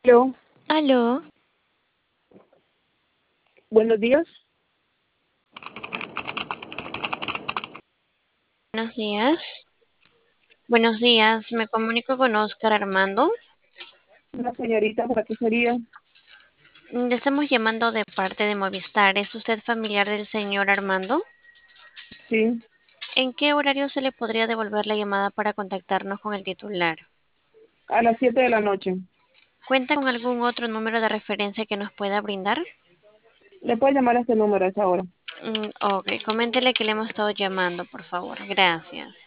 Aló, Aló, buenos días. buenos días. Buenos días, me comunico con Oscar Armando. Una señorita, ¿para qué sería? Le estamos llamando de parte de Movistar. ¿Es usted familiar del señor Armando? Sí, ¿En qué horario se le podría devolver la llamada para contactarnos con el titular? a las 7 de la noche. ¿Cuenta con algún otro número de referencia que nos pueda brindar? Le puede llamar a este número a esa hora. Ok, coméntele que le hemos estado llamando, por favor. Gracias.